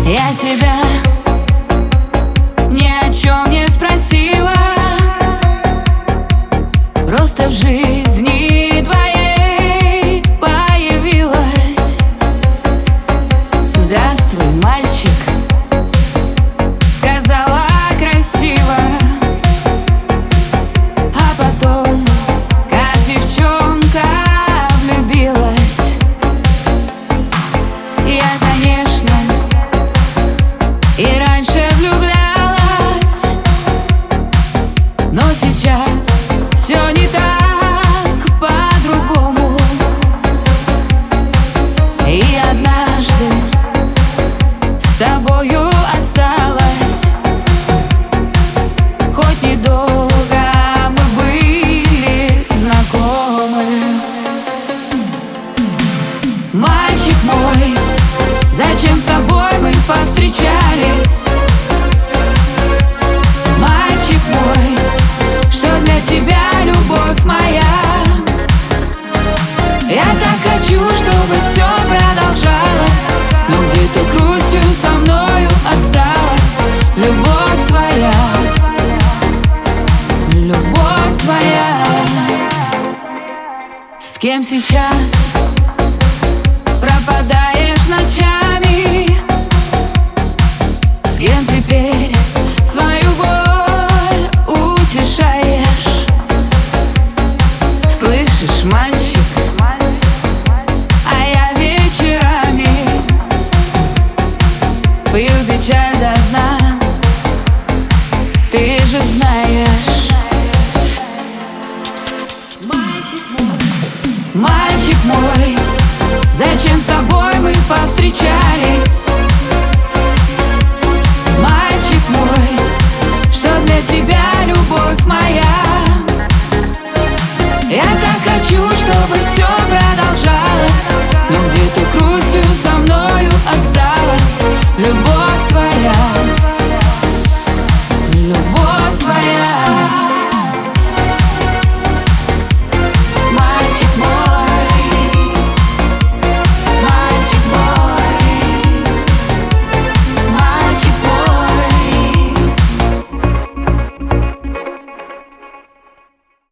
Я тебя ни о чем не спросила, просто в жизни твоей появилась. Здравствуй, мальчик, сказала красиво, а потом, как девчонка, влюбилась. Я, конечно, и раньше влюблялась, но сейчас все не так, по-другому. И однажды с тобою осталась, хоть недолго мы были знакомы. Мальчик мой, зачем с тобой мы повстречались? Мальчик мой, что для тебя любовь моя? Я так хочу, чтобы все продолжалось, но где-то грустью со мною осталась любовь твоя, любовь твоя. С кем сейчас пропадаешь ночами? С кем теперь свою боль утешаешь? Слышишь, мальчик, а я вечерами пью печаль до дна, ты же знаешь. Мальчик мой,